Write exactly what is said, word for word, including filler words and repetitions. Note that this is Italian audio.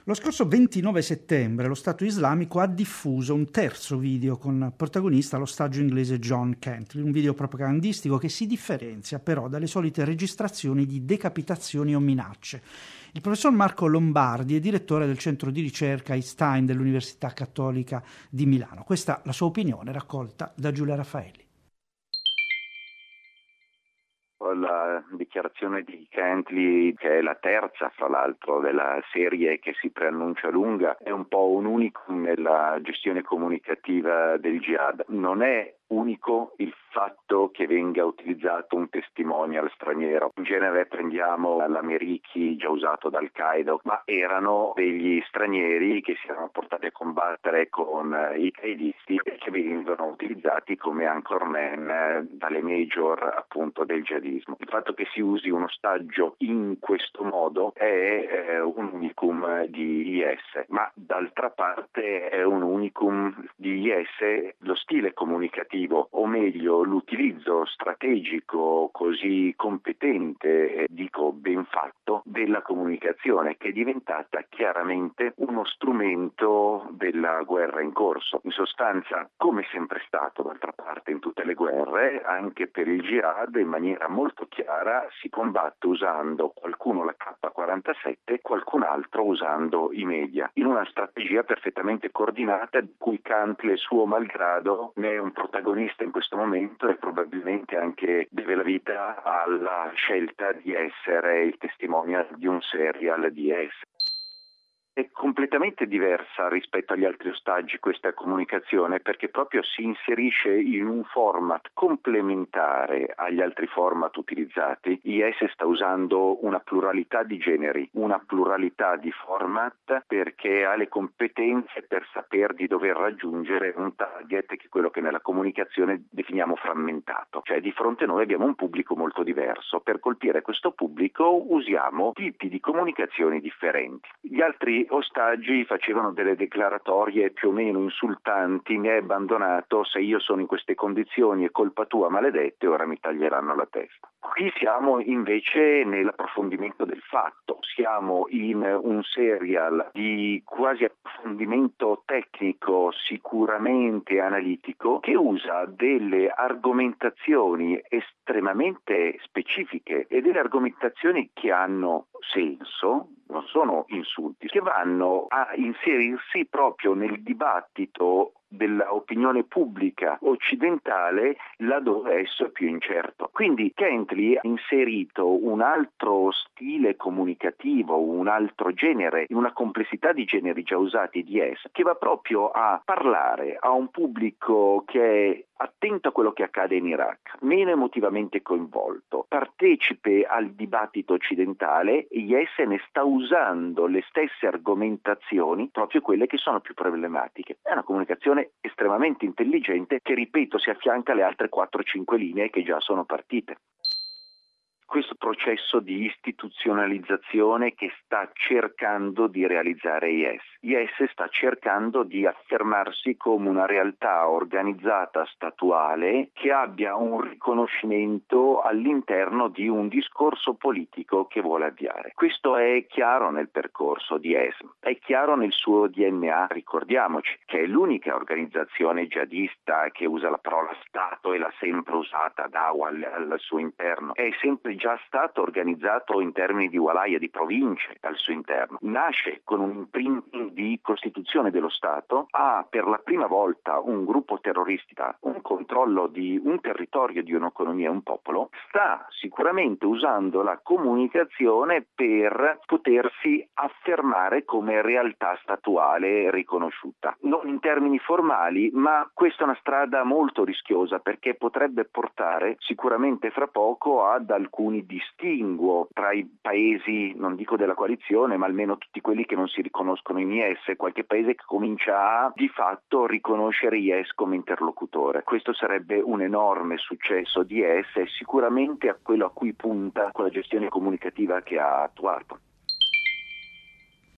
Lo scorso ventinove settembre lo Stato islamico ha diffuso un terzo video con protagonista l'ostaggio inglese John Kentley, un video propagandistico che si differenzia però dalle solite registrazioni di decapitazioni o minacce. Il professor Marco Lombardi è direttore del centro di ricerca Einstein dell'Università Cattolica di Milano. Questa è la sua opinione raccolta da Giulia Raffaelli. La dichiarazione di Kentley, che è la terza fra l'altro della serie che si preannuncia lunga, è un po' un unicum nella gestione comunicativa del jihad. Non è unico il fatto che venga utilizzato un testimonial straniero. In genere prendiamo l'Americhi già usato dal Qaeda, ma erano degli stranieri che si erano portati a combattere con i qaedisti e che venivano utilizzati come anchorman dalle major appunto del jihadismo. Il fatto che si usi un ostaggio in questo modo è eh, un unicum di I S, ma d'altra parte è un unicum di I S lo stile comunicativo, o meglio l'utilizzo strategico così competente, dico ben fatto, della comunicazione, che è diventata chiaramente uno strumento della guerra in corso. In sostanza, come è sempre stato d'altra parte in tutte le guerre, anche per il jihad in maniera molto chiara si combatte usando qualcuno la K quarantasette, qualcun altro usando i media, in una strategia perfettamente coordinata di cui Kentley, suo malgrado, ne è un protagonista in questo momento e probabilmente anche deve la vita alla scelta di essere il testimonial di un serial di I S. È completamente diversa rispetto agli altri ostaggi questa comunicazione, perché proprio si inserisce in un format complementare agli altri format utilizzati. I S sta usando una pluralità di generi, una pluralità di format, perché ha le competenze per saper di dover raggiungere un target che è quello che nella comunicazione definiamo frammentato. Cioè di fronte a noi abbiamo un pubblico molto diverso. Per colpire questo pubblico usiamo tipi di comunicazioni differenti. Gli altri ostaggi facevano delle declaratorie più o meno insultanti: mi hai abbandonato, se io sono in queste condizioni è colpa tua, maledette, ora mi taglieranno la testa. Qui siamo invece nell'approfondimento del fatto, siamo in un serial di quasi approfondimento tecnico, sicuramente analitico, che usa delle argomentazioni estremamente specifiche e delle argomentazioni che hanno senso, non sono insulti, che vanno a inserirsi proprio nel dibattito dell'opinione pubblica occidentale laddove esso è più incerto. Quindi Kentley ha inserito un altro stile comunicativo, un altro genere, una complessità di generi già usati di S, che va proprio a parlare a un pubblico che è attento a quello che accade in Iraq, meno emotivamente coinvolto, partecipe al dibattito occidentale, e I S ne sta usando le stesse argomentazioni, proprio quelle che sono più problematiche. È una comunicazione estremamente intelligente che, ripeto, si affianca alle altre quattro cinque linee che già sono partite. Questo processo di istituzionalizzazione che sta cercando di realizzare I S. I S sta cercando di affermarsi come una realtà organizzata statuale che abbia un riconoscimento all'interno di un discorso politico che vuole avviare. Questo è chiaro nel percorso di I S, è chiaro nel suo D N A. Ricordiamoci che è l'unica organizzazione jihadista che usa la parola Stato e l'ha sempre usata, Dawa al, al suo interno. È sempre già stato organizzato in termini di walaya, di province al suo interno. Nasce con un imprinting di costituzione dello Stato, ha per la prima volta un gruppo terrorista, un controllo di un territorio, di un'economia, un popolo, sta sicuramente usando la comunicazione per potersi affermare come realtà statuale riconosciuta. Non in termini formali, ma questa è una strada molto rischiosa, perché potrebbe portare sicuramente fra poco ad alcuni distinguo tra i paesi, non dico della coalizione, ma almeno tutti quelli che non si riconoscono in I S, qualche paese che comincia a di fatto riconoscere I S come interlocutore. Questo sarebbe un enorme successo di I S e sicuramente a quello a cui punta quella gestione comunicativa che ha attuato.